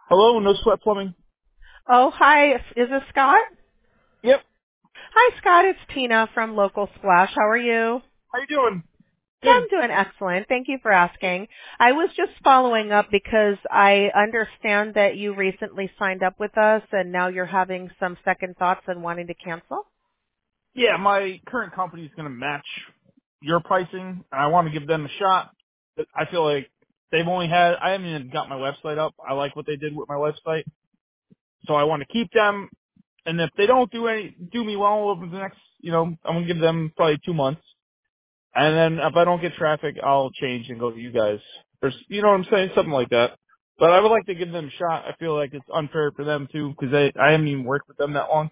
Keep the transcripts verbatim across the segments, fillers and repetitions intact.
Hello, No Sweat Plumbing. Oh, hi. Is this Scott? Yep. Hi, Scott. It's Tina from Local Splash. How are you? How you doing? Good. I'm doing excellent. Thank you for asking. I was just following up because I understand that you recently signed up with us and now you're having some second thoughts and wanting to cancel. Yeah, my current company is going to match your pricing. I want to give them a shot. But I feel like they've only had, I haven't even got my website up. I like what they did with my website. So I want to keep them. And if they don't do any, do me well over the next, you know, I'm going to give them probably two months. And then if I don't get traffic, I'll change and go to you guys. Or, you know what I'm saying? Something like that. But I would like to give them a shot. I feel like it's unfair for them too, because I, I haven't even worked with them that long.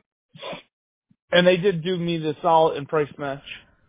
And they did do me the solid and price match.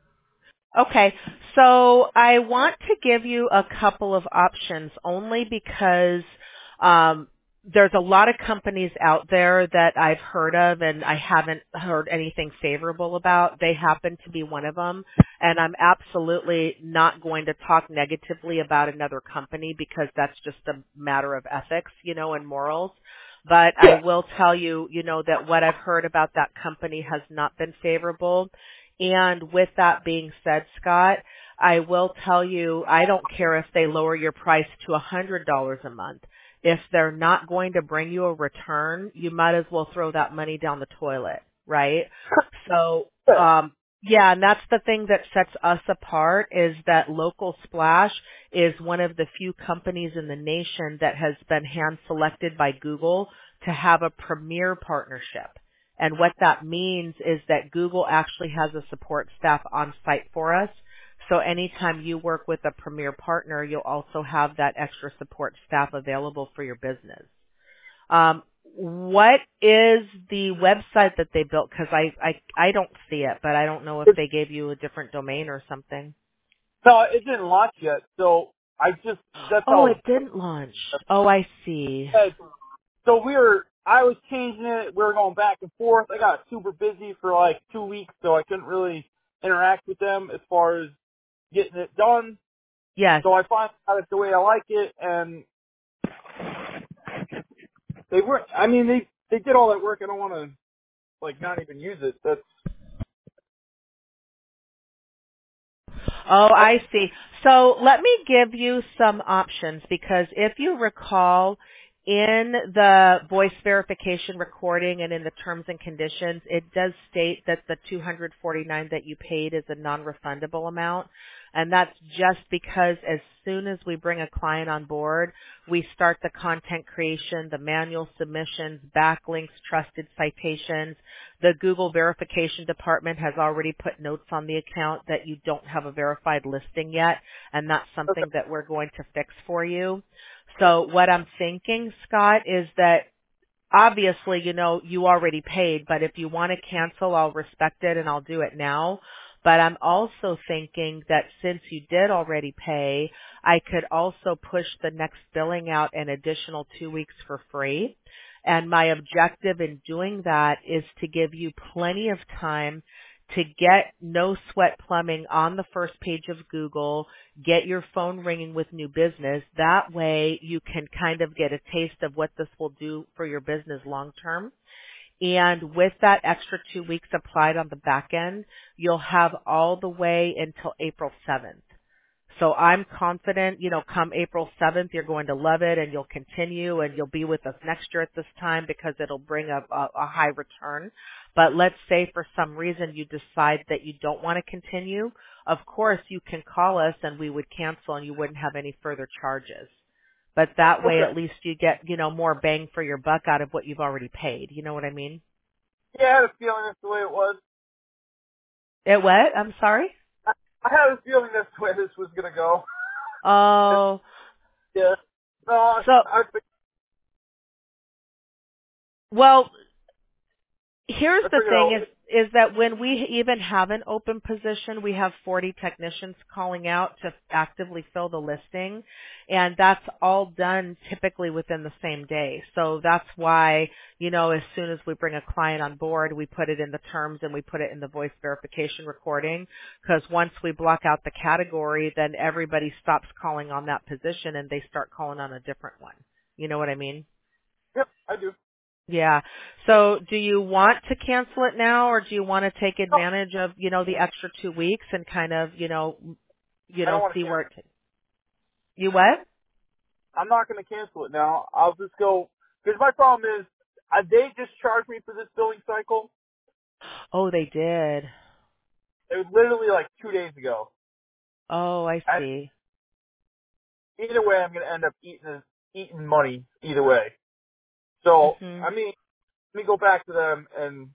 Okay, so I want to give you a couple of options only because um, there's a lot of companies out there that I've heard of and I haven't heard anything favorable about. They happen to be one of them, and I'm absolutely not going to talk negatively about another company because that's just a matter of ethics, you know, and morals. But I Yeah. will tell you, you know, that what I've heard about that company has not been favorable. And with that being said, Scott, I will tell you, I don't care if they lower your price to one hundred dollars a month. If they're not going to bring you a return, you might as well throw that money down the toilet, right? So, Yeah. um, yeah, and that's the thing that sets us apart is that Local Splash is one of the few companies in the nation that has been hand selected by Google to have a premier partnership. And what that means is that Google actually has a support staff on site for us. So anytime you work with a premier partner, you'll also have that extra support staff available for your business. Um, what is the website that they built? Because I, I, I don't see it, but I don't know if It, they gave you a different domain or something. no, it didn't launch yet, so I just, that's Oh, it how, didn't launch. Oh, I see. so we were, I was changing it, we were going back and forth. I got super busy for like two weeks, so I couldn't really interact with them as far as getting it done. Yes. So I finally got it the way I like it, and they were, I mean, they, they did all that work. I don't want to, like, not even use it. That's, Oh, I, I see. So let me give you some options because if you recall in the voice verification recording and in the terms and conditions, it does state that the two hundred forty-nine dollars that you paid is a non-refundable amount. And that's just because as soon as we bring a client on board, we start the content creation, the manual submissions, backlinks, trusted citations. The Google verification department has already put notes on the account that you don't have a verified listing yet, and that's okay. something that we're going to fix for you. So what I'm thinking, Scott, is that obviously, you know, you already paid, but if you want to cancel, I'll respect it and I'll do it now. But I'm also thinking that since you did already pay, I could also push the next billing out an additional two weeks for free. And my objective in doing that is to give you plenty of time to get No Sweat Plumbing on the first page of Google, get your phone ringing with new business. That way you can kind of get a taste of what this will do for your business long term. And with that extra two weeks applied on the back end, you'll have all the way until April seventh. So I'm confident, you know, come April seventh, you're going to love it and you'll continue and you'll be with us next year at this time because it'll bring a, a, a high return. But let's say for some reason you decide that you don't want to continue. Of course, you can call us and we would cancel and you wouldn't have any further charges. But that way Okay. at least you get, you know, more bang for your buck out of what you've already paid. You know what I mean? Yeah, I had a feeling that's the way it was. It what? I'm sorry? I, I had a feeling that's the way this was going to go. Oh, Yeah. No, I, so, I, well, here's I the figured thing out. is is that when we even have an open position, we have forty technicians calling out to actively fill the listing, and that's all done typically within the same day. So that's why, you know, as soon as we bring a client on board, we put it in the terms and we put it in the voice verification recording, because once we block out the category, then everybody stops calling on that position and they start calling on a different one. You know what I mean? Yep, I do. Yeah. So do you want to cancel it now, or do you want to take No, advantage of, you know, the extra two weeks and kind of, you know, you I don't know, want to see where cancel. it, you what? I'm not going to cancel it now. I'll just go, because my problem is, uh, they just charged me for this billing cycle. Oh, they did. It was literally like two days ago. Oh, I I, see. either way, I'm going to end up eating eating money either way. So, Mhm. I mean, let me go back to them, and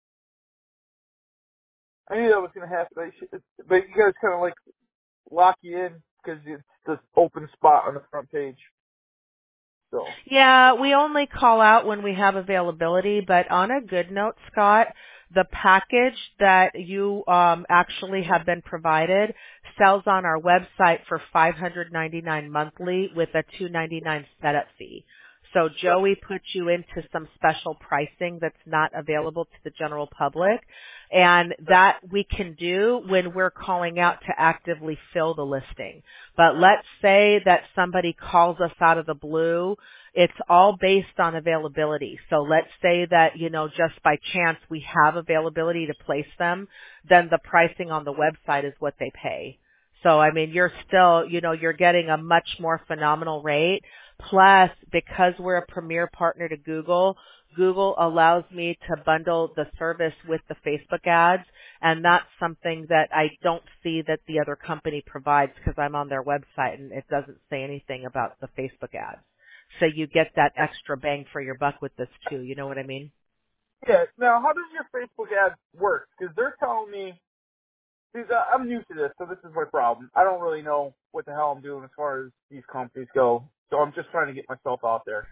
I knew that was going to happen. I should, but you guys kind of like lock you in because it's this open spot on the front page. So, Yeah, we only call out when we have availability, but on a good note, Scott, the package that you um, actually have been provided sells on our website for five hundred ninety-nine monthly with a two ninety-nine setup fee. So yep, Joey put you into some special pricing that's not available to the general public, and that we can do when we're calling out to actively fill the listing. But let's say that somebody calls us out of the blue. It's all based on availability. So let's say that, you know, just by chance we have availability to place them, then the pricing on the website is what they pay. So, I mean, you're still, you know, you're getting a much more phenomenal rate. Plus, because we're a premier partner to Google, Google allows me to bundle the service with the Facebook ads, and that's something that I don't see that the other company provides because I'm on their website and it doesn't say anything about the Facebook ads. So you get that extra bang for your buck with this too. You know what I mean? yeah. Now, how does your Facebook ad work? Because they're telling me, because I'm new to this, so this is my problem. I don't really know what the hell I'm doing as far as these companies go. So I'm just trying to get myself out there.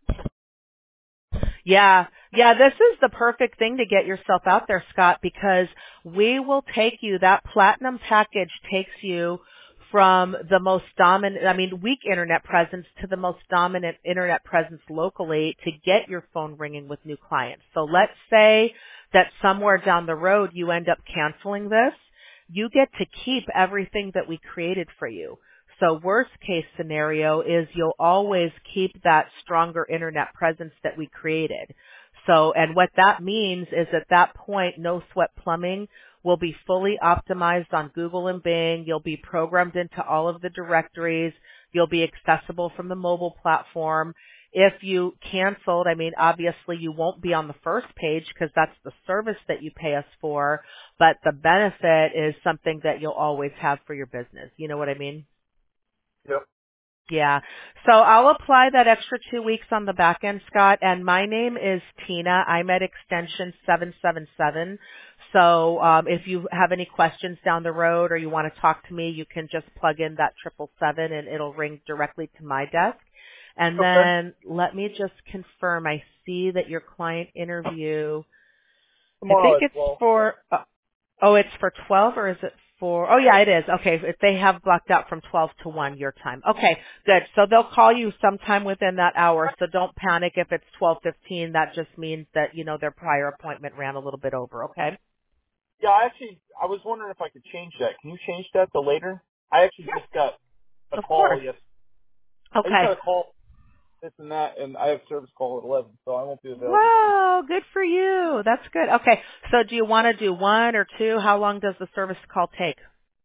Yeah. Yeah, this is the perfect thing to get yourself out there, Scott, because we will take you, that platinum package takes you from the most dominant, I mean, weak internet presence to the most dominant internet presence locally to get your phone ringing with new clients. So let's say that somewhere down the road you end up canceling this. You get to keep everything that we created for you. So worst case scenario is you'll always keep that stronger internet presence that we created. So, and what that means is at that point, No Sweat Plumbing will be fully optimized on Google and Bing. You'll be programmed into all of the directories. You'll be accessible from the mobile platform. If you canceled, I mean, obviously you won't be on the first page because that's the service that you pay us for, but the benefit is something that you'll always have for your business. You know what I mean? Yep. Yeah. So I'll apply that extra two weeks on the back end, Scott, and my name is Tina. I'm at extension seven seven seven. So um, if you have any questions down the road or you want to talk to me, you can just plug in that triple seven and it'll ring directly to my desk. And Okay. then let me just confirm. I see that your client interview, I Tomorrow think at it's twelve. for, uh, oh, it's for twelve or is it for, oh yeah, it is. Okay, if they have blocked out from twelve to one your time. Okay, good. So they'll call you sometime within that hour, so don't panic if it's twelve fifteen. That just means that, you know, their prior appointment ran a little bit over, okay? Yeah, I actually, I was wondering if I could change that. Can you change that to later? I actually Yeah, just got a of call, course. yes. I just Okay. got a call, this and that, and I have service call at eleven, so I won't be available till Wow, good for you. That's good. Okay, so do you want to do one or two? How long does the service call take?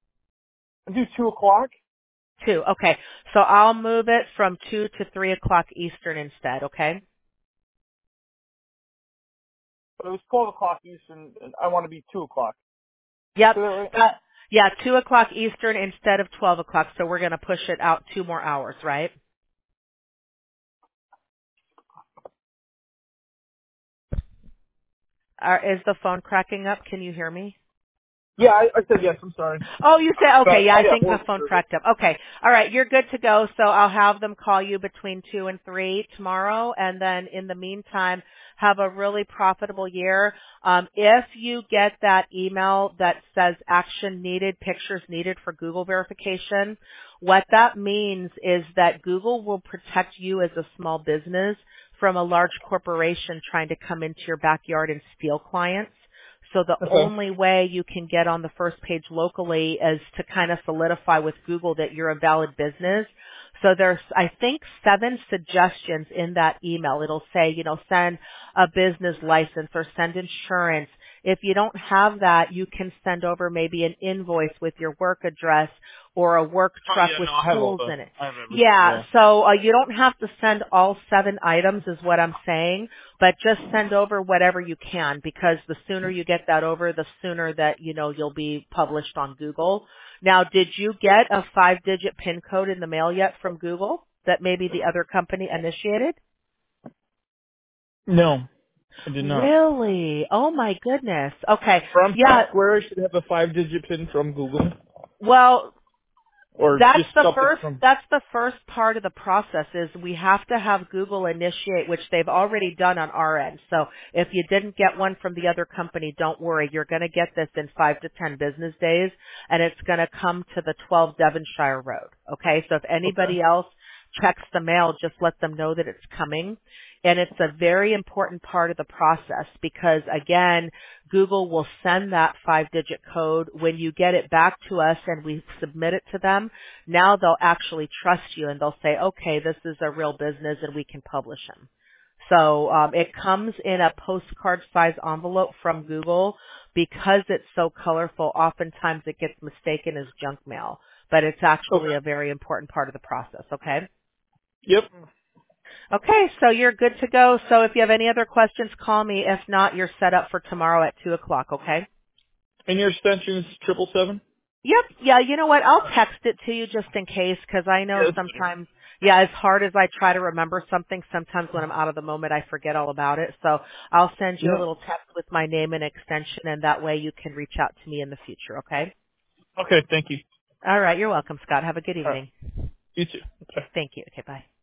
I do two o'clock. Two. Okay, so I'll move it from two to three o'clock Eastern instead, okay? But it was twelve o'clock Eastern, and I want to be two o'clock. Did I Yep. say that right? Uh, yeah, two o'clock Eastern instead of twelve o'clock. So we're going to push it out two more hours, right? Are, is the phone cracking up? Can you hear me? Yeah, I, I said yes. I'm sorry. Oh, you said, okay, But yeah, I I got think the horrible phone service. cracked up. Okay. All right, you're good to go. So I'll have them call you between two and three tomorrow. And then in the meantime, have a really profitable year. Um, if you get that email that says action needed, pictures needed for Google verification, what that means is that Google will protect you as a small business from a large corporation trying to come into your backyard and steal clients. So the Okay. only way you can get on the first page locally is to kind of solidify with Google that you're a valid business. So there's, I think, seven suggestions in that email. It'll say, you know, send a business license or send insurance. If you don't have that, you can send over maybe an invoice with your work address or a work Oh truck yeah, with no, I have all tools the, in it. I have everything. Yeah, Yeah. so uh, you don't have to send all seven items is what I'm saying, but just send over whatever you can because the sooner you get that over, the sooner that, you know, you'll be published on Google. Now, did you get a five-digit PIN code in the mail yet from Google that maybe the other company initiated? No, I did not. Really? Oh my goodness. Okay. From Yeah. software, I should have a five-digit pin from Google, Well, or That's just the something first, from. that's the first part of the process is we have to have Google initiate, which they've already done on our end. So if you didn't get one from the other company, don't worry. You're going to get this in five to ten business days and it's going to come to the twelve Devonshire Road. Okay. So if Okay. anybody else checks the mail, just let them know that it's coming. And it's a very important part of the process because again, Google will send that five-digit code. When you get it back to us and we submit it to them, now they'll actually trust you and they'll say, okay, this is a real business and we can publish them. So um, it comes in a postcard size envelope from Google. Because it's so colorful, oftentimes it gets mistaken as junk mail. But it's Okay. actually a very important part of the process, okay? Yep. Okay, so you're good to go. So if you have any other questions, call me. If not, you're set up for tomorrow at two o'clock, okay? And your extension is triple seven. Yep. Yeah, you know what? I'll text it to you just in case because I know Yeah, that's better. sometimes, yeah, as hard as I try to remember something, sometimes when I'm out of the moment, I forget all about it. So I'll send you a Yeah. little text with my name and extension and that way you can reach out to me in the future, okay? Okay. Thank you. All right. You're welcome, Scott. Have a good All right. evening. You too. Okay. Thank you. Okay, bye.